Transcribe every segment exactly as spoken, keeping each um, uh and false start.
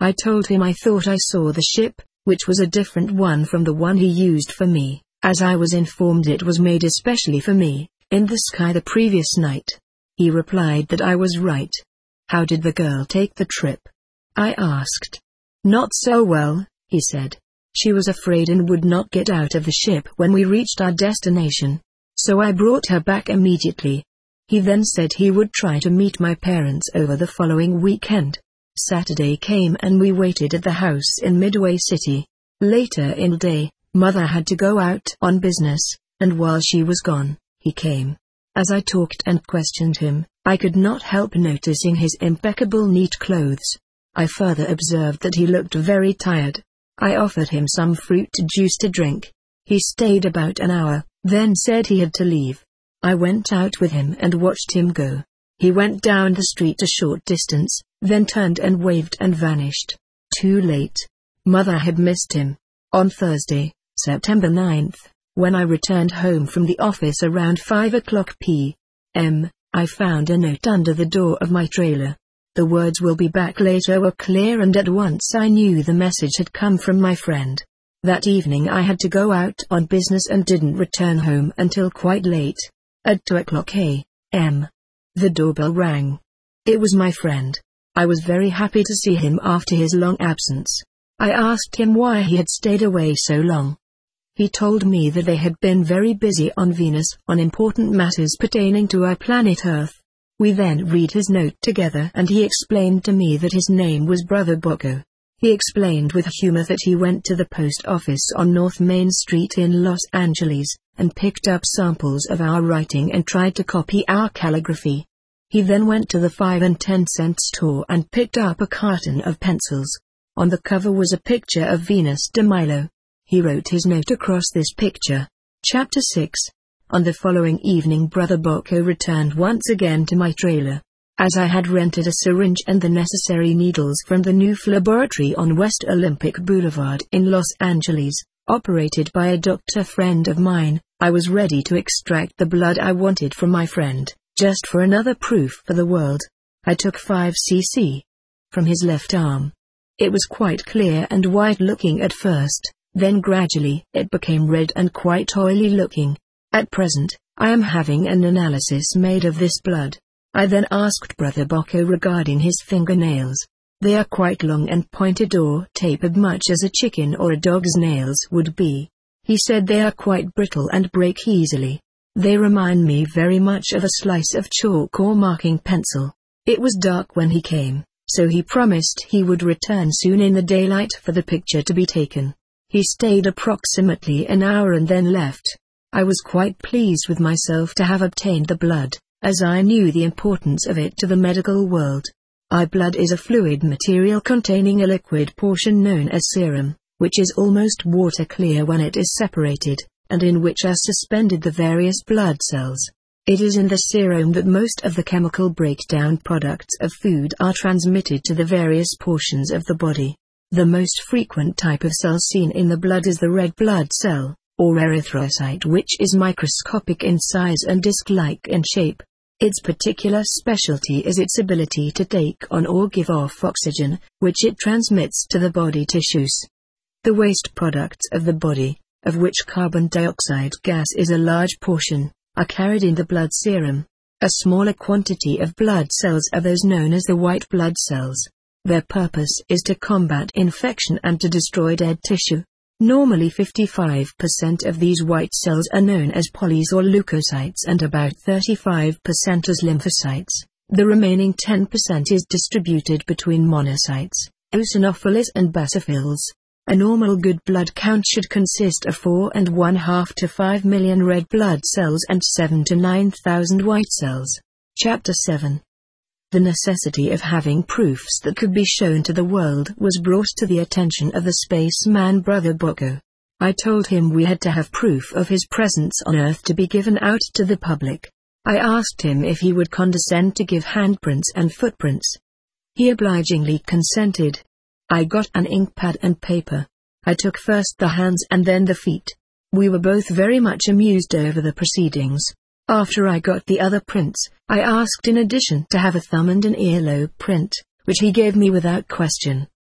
I told him I thought I saw the ship, which was a different one from the one he used for me, as I was informed it was made especially for me, in the sky the previous night. He replied that I was right. How did the girl take the trip? I asked. Not so well, he said. She was afraid and would not get out of the ship when we reached our destination. So I brought her back immediately. He then said he would try to meet my parents over the following weekend. Saturday came and we waited at the house in Midway City. Later in the day, Mother had to go out on business, and while she was gone, he came. As I talked and questioned him, I could not help noticing his impeccable neat clothes. I further observed that he looked very tired. I offered him some fruit juice to drink. He stayed about an hour, then said he had to leave. I went out with him and watched him go. He went down the street a short distance, then turned and waved and vanished. Too late. Mother had missed him. On Thursday, September ninth, when I returned home from the office around five o'clock p m, I found a note under the door of my trailer. The words "will be back later" were clear, and at once I knew the message had come from my friend. That evening I had to go out on business and didn't return home until quite late. At two o'clock a m, the doorbell rang. It was my friend. I was very happy to see him after his long absence. I asked him why he had stayed away so long. He told me that they had been very busy on Venus on important matters pertaining to our planet Earth. We then read his note together and he explained to me that his name was Brother Boko. He explained with humor that he went to the post office on North Main Street in Los Angeles, and picked up samples of our writing and tried to copy our calligraphy. He then went to the five and ten cent store and picked up a carton of pencils. On the cover was a picture of Venus de Milo. He wrote his note across this picture. Chapter six. On the following evening Brother Boko returned once again to my trailer. As I had rented a syringe and the necessary needles from the new laboratory on West Olympic Boulevard in Los Angeles, operated by a doctor friend of mine, I was ready to extract the blood I wanted from my friend, just for another proof for the world. I took five cc from his left arm. It was quite clear and white-looking at first, then gradually it became red and quite oily-looking. At present, I am having an analysis made of this blood. I then asked Brother Boko regarding his fingernails. They are quite long and pointed or tapered, much as a chicken or a dog's nails would be. He said they are quite brittle and break easily. They remind me very much of a slice of chalk or marking pencil. It was dark when he came, so he promised he would return soon in the daylight for the picture to be taken. He stayed approximately an hour and then left. I was quite pleased with myself to have obtained the blood, as I knew the importance of it to the medical world. Our blood is a fluid material containing a liquid portion known as serum, which is almost water clear when it is separated, and in which are suspended the various blood cells. It is in the serum that most of the chemical breakdown products of food are transmitted to the various portions of the body. The most frequent type of cell seen in the blood is the red blood cell, or erythrocyte, which is microscopic in size and disc-like in shape. Its particular specialty is its ability to take on or give off oxygen, which it transmits to the body tissues. The waste products of the body, of which carbon dioxide gas is a large portion, are carried in the blood serum. A smaller quantity of blood cells are those known as the white blood cells. Their purpose is to combat infection and to destroy dead tissue. Normally fifty-five percent of these white cells are known as polys or leukocytes and about thirty-five percent as lymphocytes. The remaining ten percent is distributed between monocytes, eosinophils and basophils. A normal good blood count should consist of four and one half to five million red blood cells and seven to nine thousand white cells. Chapter seven. The necessity of having proofs that could be shown to the world was brought to the attention of the spaceman Brother Boko. I told him we had to have proof of his presence on Earth to be given out to the public. I asked him if he would condescend to give handprints and footprints. He obligingly consented. I got an ink pad and paper. I took first the hands and then the feet. We were both very much amused over the proceedings. After I got the other prints, I asked in addition to have a thumb and an earlobe print, which he gave me without question.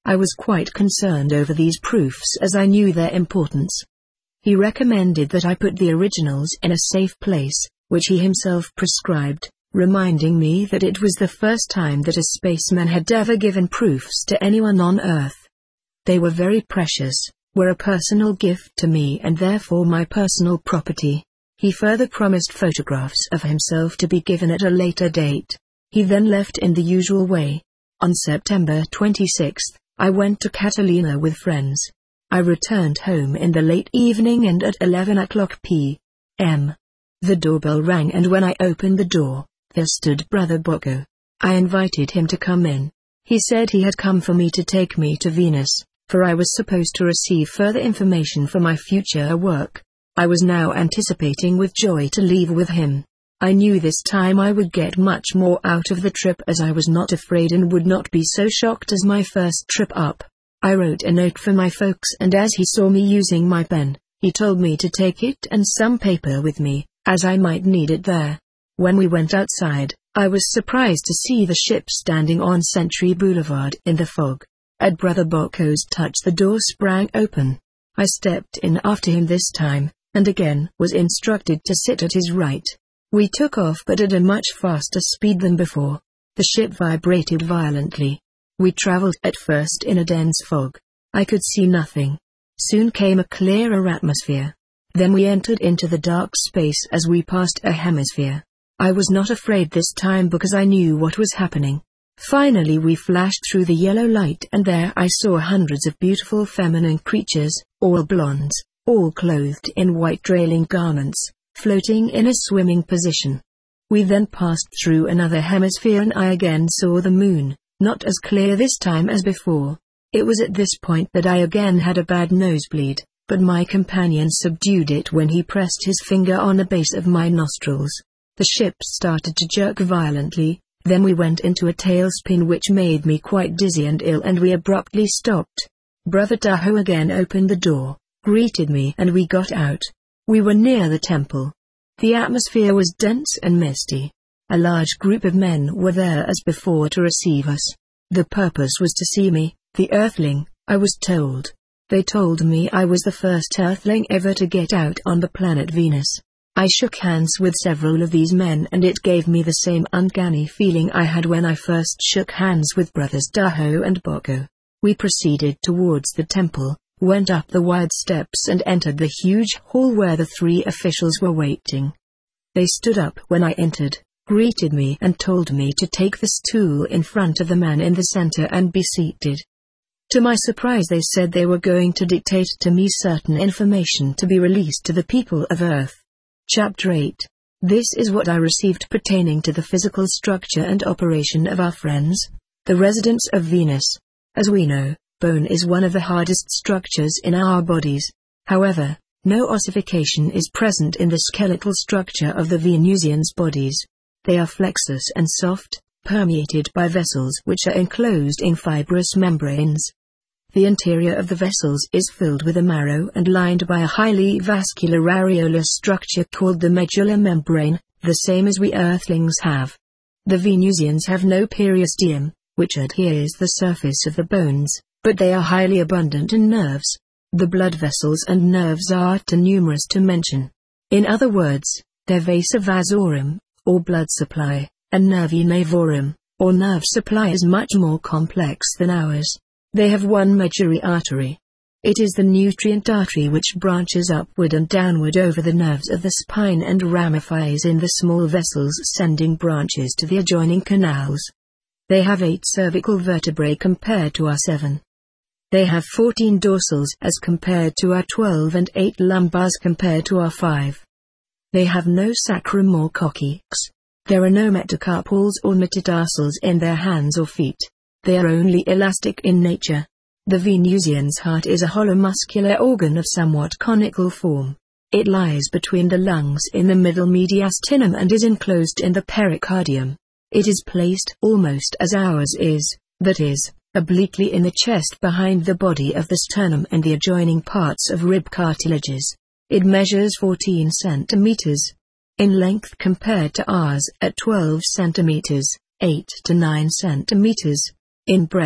I was quite concerned over these proofs as I knew their importance. He recommended that I put the originals in a safe place, which he himself prescribed, reminding me that it was the first time that a spaceman had ever given proofs to anyone on Earth. They were very precious, were a personal gift to me and therefore my personal property. He further promised photographs of himself to be given at a later date. He then left in the usual way. On September twenty-sixth, I went to Catalina with friends. I returned home in the late evening and at eleven o'clock p m the doorbell rang, and when I opened the door, there stood Brother Bocco. I invited him to come in. He said he had come for me to take me to Venus, for I was supposed to receive further information for my future work. I was now anticipating with joy to leave with him. I knew this time I would get much more out of the trip, as I was not afraid and would not be so shocked as my first trip up. I wrote a note for my folks, and as he saw me using my pen, he told me to take it and some paper with me, as I might need it there. When we went outside, I was surprised to see the ship standing on Century Boulevard in the fog. At Brother Bocco's touch, the door sprang open. I stepped in after him this time, and again was instructed to sit at his right. We took off, but at a much faster speed than before. The ship vibrated violently. We traveled at first in a dense fog. I could see nothing. Soon came a clearer atmosphere. Then we entered into the dark space as we passed a hemisphere. I was not afraid this time because I knew what was happening. Finally we flashed through the yellow light, and there I saw hundreds of beautiful feminine creatures, all blondes, all clothed in white trailing garments, floating in a swimming position. We then passed through another hemisphere and I again saw the moon, not as clear this time as before. It was at this point that I again had a bad nosebleed, but my companion subdued it when he pressed his finger on the base of my nostrils. The ship started to jerk violently, then we went into a tailspin which made me quite dizzy and ill, and we abruptly stopped. Brother Tahoe again opened the door, greeted me, and we got out. We were near the temple. The atmosphere was dense and misty. A large group of men were there as before to receive us. The purpose was to see me, the Earthling, I was told. They told me I was the first Earthling ever to get out on the planet Venus. I shook hands with several of these men, and it gave me the same uncanny feeling I had when I first shook hands with Brothers Tahoe and Bocco. We proceeded towards the temple, went up the wide steps and entered the huge hall where the three officials were waiting. They stood up when I entered, greeted me and told me to take the stool in front of the man in the center and be seated. To my surprise, they said they were going to dictate to me certain information to be released to the people of Earth. Chapter eight. This is what I received pertaining to the physical structure and operation of our friends, the residents of Venus. As we know, bone is one of the hardest structures in our bodies. However, no ossification is present in the skeletal structure of the Venusians' bodies. They are flexus and soft, permeated by vessels which are enclosed in fibrous membranes. The interior of the vessels is filled with a marrow and lined by a highly vascular areolar structure called the medulla membrane, the same as we Earthlings have. The Venusians have no periosteum, which adheres the surface of the bones, but they are highly abundant in nerves. The blood vessels and nerves are too numerous to mention. In other words, their vasa vasorum, or blood supply, and nervi nervorum, or nerve supply, is much more complex than ours. They have one medullary artery. It is the nutrient artery which branches upward and downward over the nerves of the spine and ramifies in the small vessels, sending branches to the adjoining canals. They have eight cervical vertebrae compared to our seven. They have fourteen dorsals as compared to our twelve and eight lumbars compared to our five. They have no sacrum or coccyx. There are no metacarpals or metatarsals in their hands or feet. They are only elastic in nature. The Venusian's heart is a hollow muscular organ of somewhat conical form. It lies between the lungs in the middle mediastinum and is enclosed in the pericardium. It is placed almost as ours is, that is, obliquely in the chest behind the body of the sternum and the adjoining parts of rib cartilages. It measures fourteen centimeters in length compared to ours at twelve centimeters, eight to nine centimeters in breadth,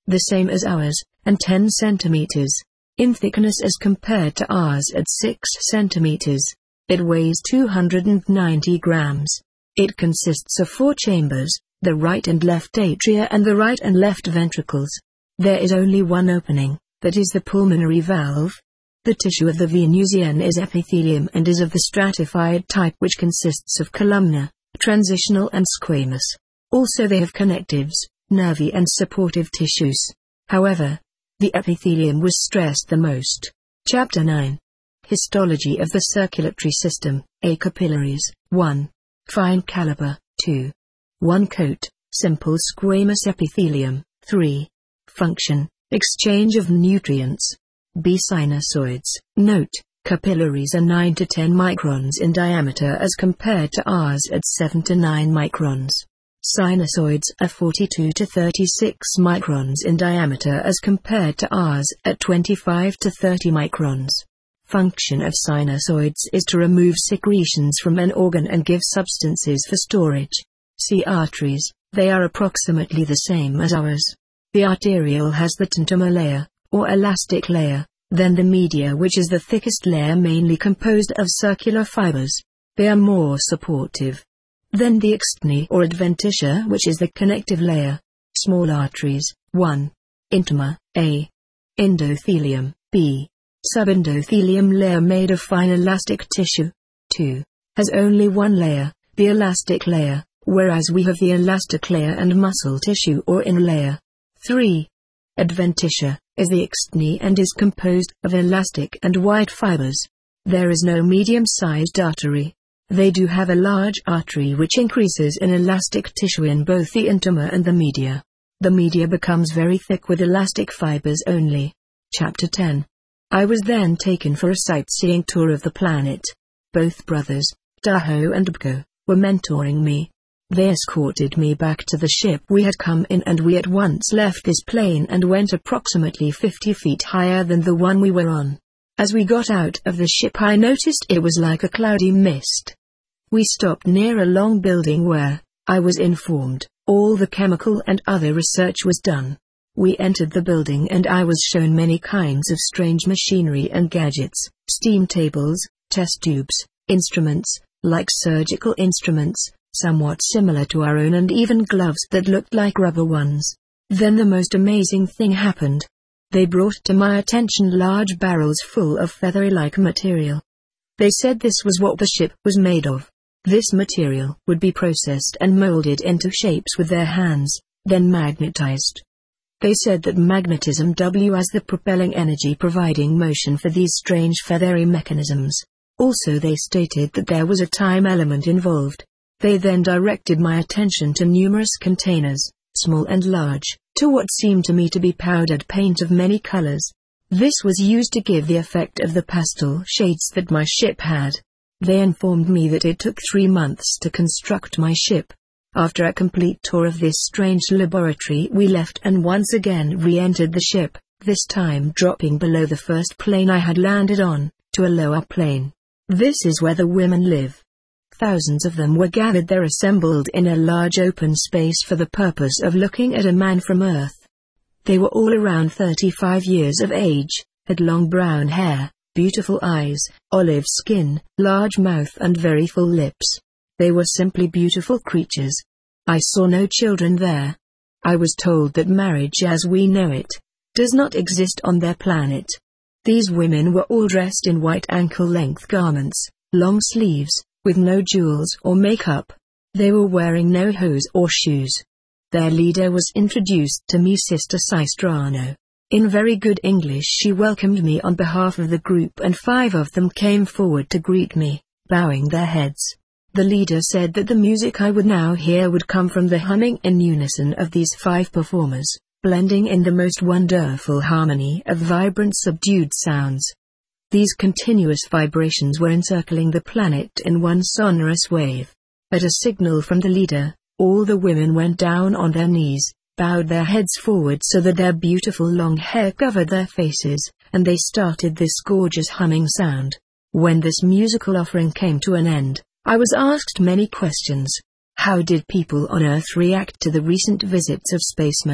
the same as ours, and ten centimeters in thickness as compared to ours at six centimeters. It weighs two hundred ninety grams. It consists of four chambers, the right and left atria and the right and left ventricles. There is only one opening, that is the pulmonary valve. The tissue of the Venusian is epithelium and is of the stratified type, which consists of columnar, transitional and squamous. Also they have connectives, nervy and supportive tissues. However, the epithelium was stressed the most. Chapter nine. Histology of the circulatory system. A. Capillaries. one. Fine caliber. two. one coat, simple squamous epithelium. three. Function, exchange of nutrients. B. Sinusoids. Note, capillaries are nine to ten microns in diameter as compared to ours at seven to nine microns. Sinusoids are forty-two to thirty-six microns in diameter as compared to ours at twenty-five to thirty microns. Function of sinusoids is to remove secretions from an organ and give substances for storage. See arteries, they are approximately the same as ours. The arteriole has the tentomer layer, or elastic layer, then the media, which is the thickest layer mainly composed of circular fibers. They are more supportive. Then the external or adventitia, which is the connective layer. Small arteries. one. Intima. A. Endothelium. B. Subendothelium layer made of fine elastic tissue. two. Has only one layer, the elastic layer, whereas we have the elastic layer and muscle tissue or inner layer. three. Adventitia is the external and is composed of elastic and white fibers. There is no medium-sized artery. They do have a large artery which increases in elastic tissue in both the intima and the media. The media becomes very thick with elastic fibers only. Chapter ten. I was then taken for a sightseeing tour of the planet. Both brothers, Tahoe and Bko, were mentoring me. They escorted me back to the ship we had come in, and we at once left this plane and went approximately fifty feet higher than the one we were on. As we got out of the ship I noticed it was like a cloudy mist. We stopped near a long building where, I was informed, all the chemical and other research was done. We entered the building and I was shown many kinds of strange machinery and gadgets, steam tables, test tubes, instruments, like surgical instruments, somewhat similar to our own, and even gloves that looked like rubber ones. Then the most amazing thing happened. They brought to my attention large barrels full of feathery-like material. They said this was what the ship was made of. This material would be processed and molded into shapes with their hands, then magnetized. They said that magnetism W as the propelling energy providing motion for these strange feathery mechanisms. Also they stated that there was a time element involved. They then directed my attention to numerous containers, small and large, to what seemed to me to be powdered paint of many colors. This was used to give the effect of the pastel shades that my ship had. They informed me that it took three months to construct my ship. After a complete tour of this strange laboratory we left and once again re-entered the ship, this time dropping below the first plane I had landed on, to a lower plane. This is where the women live. Thousands of them were gathered there, assembled in a large open space for the purpose of looking at a man from Earth. They were all around thirty-five years of age, had long brown hair, beautiful eyes, olive skin, large mouth and very full lips. They were simply beautiful creatures. I saw no children there. I was told that marriage as we know it does not exist on their planet. These women were all dressed in white ankle-length garments, long sleeves, with no jewels or makeup. They were wearing no hose or shoes. Their leader was introduced to me, Sister Sistrano. In very good English she welcomed me on behalf of the group, and five of them came forward to greet me, bowing their heads. The leader said that the music I would now hear would come from the humming in unison of these five performers, blending in the most wonderful harmony of vibrant subdued sounds. These continuous vibrations were encircling the planet in one sonorous wave. At a signal from the leader, all the women went down on their knees, bowed their heads forward so that their beautiful long hair covered their faces, and they started this gorgeous humming sound. When this musical offering came to an end, I was asked many questions. How did people on Earth react to the recent visits of spacemen?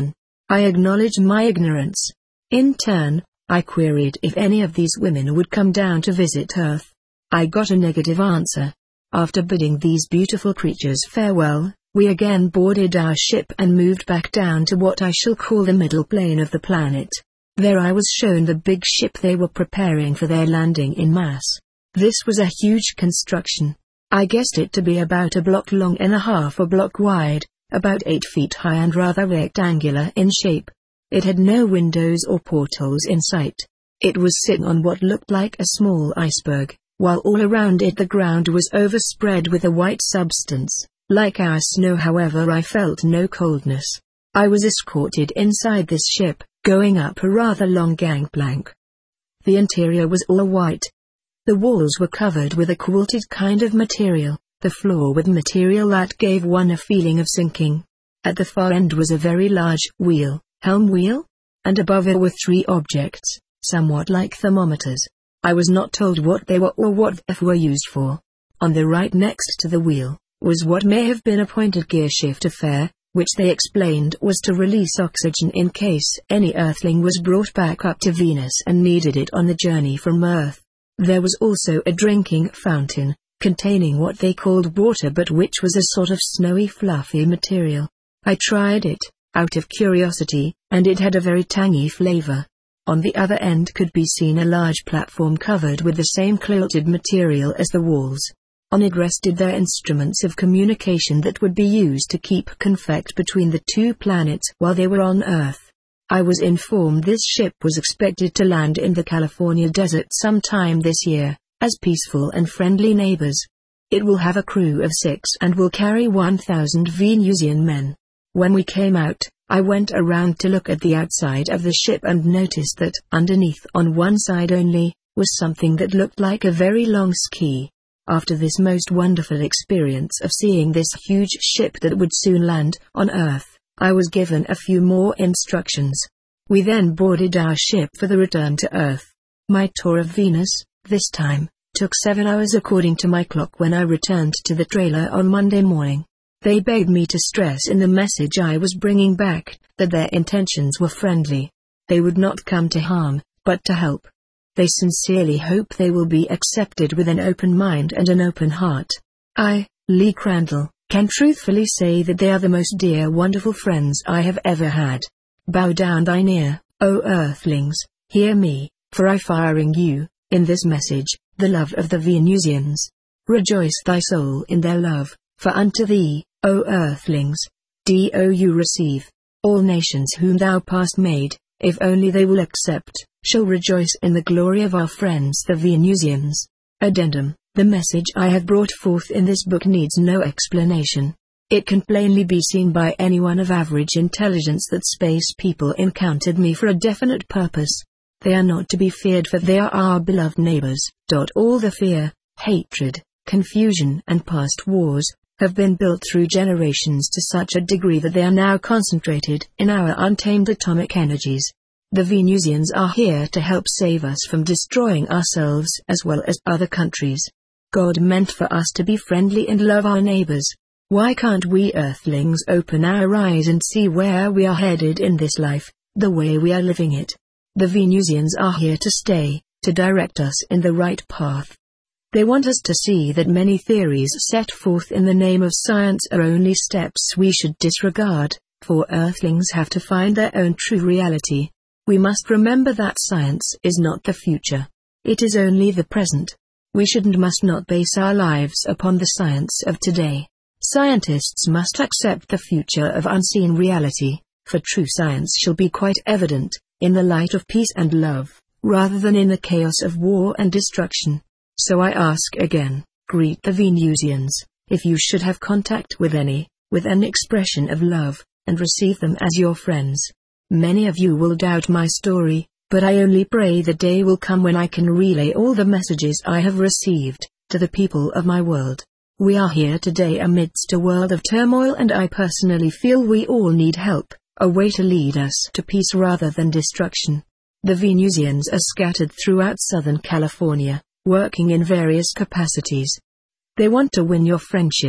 I acknowledged my ignorance. In turn, I queried if any of these women would come down to visit Earth. I got a negative answer. After bidding these beautiful creatures farewell, we again boarded our ship and moved back down to what I shall call the middle plane of the planet. There I was shown the big ship they were preparing for their landing in mass. This was a huge construction. I guessed it to be about a block long and a half a block wide, about eight feet high and rather rectangular in shape. It had no windows or portals in sight. It was sitting on what looked like a small iceberg, while all around it the ground was overspread with a white substance. Like our snow, however, I felt no coldness. I was escorted inside this ship, going up a rather long gangplank. The interior was all white. The walls were covered with a quilted kind of material, the floor with material that gave one a feeling of sinking. At the far end was a very large wheel, helm wheel, and above it were three objects, somewhat like thermometers. I was not told what they were or what they were used for. On the right next to the wheel, was what may have been a pointed gear shift affair, which they explained was to release oxygen in case any Earthling was brought back up to Venus and needed it on the journey from Earth. There was also a drinking fountain, containing what they called water but which was a sort of snowy fluffy material. I tried it, out of curiosity, and it had a very tangy flavor. On the other end could be seen a large platform covered with the same quilted material as the walls. On it rested their instruments of communication that would be used to keep contact between the two planets while they were on Earth. I was informed this ship was expected to land in the California desert sometime this year, as peaceful and friendly neighbors. It will have a crew of six and will carry one thousand Venusian men. When we came out, I went around to look at the outside of the ship and noticed that underneath on one side only, was something that looked like a very long ski. After this most wonderful experience of seeing this huge ship that would soon land on Earth, I was given a few more instructions. We then boarded our ship for the return to Earth. My tour of Venus, this time, took seven hours according to my clock when I returned to the trailer on Monday morning. They begged me to stress in the message I was bringing back, that their intentions were friendly. They would not come to harm, but to help. They sincerely hope they will be accepted with an open mind and an open heart. I, Lee Crandall, can truthfully say that they are the most dear wonderful friends I have ever had. Bow down thine ear, O Earthlings, hear me, for I firing you, in this message, the love of the Venusians. Rejoice thy soul in their love, for unto thee, O Earthlings, do you receive. All nations whom thou hast made, if only they will accept, shall rejoice in the glory of our friends the Venusians. Addendum. The message I have brought forth in this book needs no explanation. It can plainly be seen by anyone of average intelligence that space people encountered me for a definite purpose. They are not to be feared, for they are our beloved neighbors. All the fear, hatred, confusion and past wars, have been built through generations to such a degree that they are now concentrated in our untamed atomic energies. The Venusians are here to help save us from destroying ourselves as well as other countries. God meant for us to be friendly and love our neighbors. Why can't we Earthlings open our eyes and see where we are headed in this life, the way we are living it? The Venusians are here to stay, to direct us in the right path. They want us to see that many theories set forth in the name of science are only steps we should disregard, for Earthlings have to find their own true reality. We must remember that science is not the future. It is only the present. We should and must not base our lives upon the science of today. Scientists must accept the future of unseen reality, for true science shall be quite evident, in the light of peace and love, rather than in the chaos of war and destruction. So I ask again, greet the Venusians, if you should have contact with any, with an expression of love, and receive them as your friends. Many of you will doubt my story, but I only pray the day will come when I can relay all the messages I have received, to the people of my world. We are here today amidst a world of turmoil, and I personally feel we all need help, a way to lead us to peace rather than destruction. The Venusians are scattered throughout Southern California, working in various capacities. They want to win your friendship.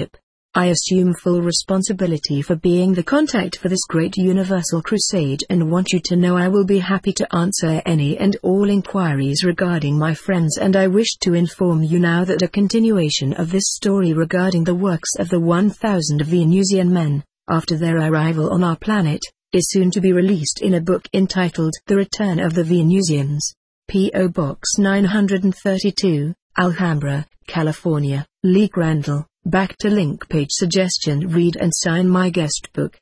I assume full responsibility for being the contact for this great universal crusade and want you to know I will be happy to answer any and all inquiries regarding my friends, and I wish to inform you now that a continuation of this story regarding the works of the one thousand Venusian men, after their arrival on our planet, is soon to be released in a book entitled The Return of the Venusians. P O Box nine thirty-two, Alhambra, California. Lee Crandall. Back to link page suggestion. Read and sign my guest book.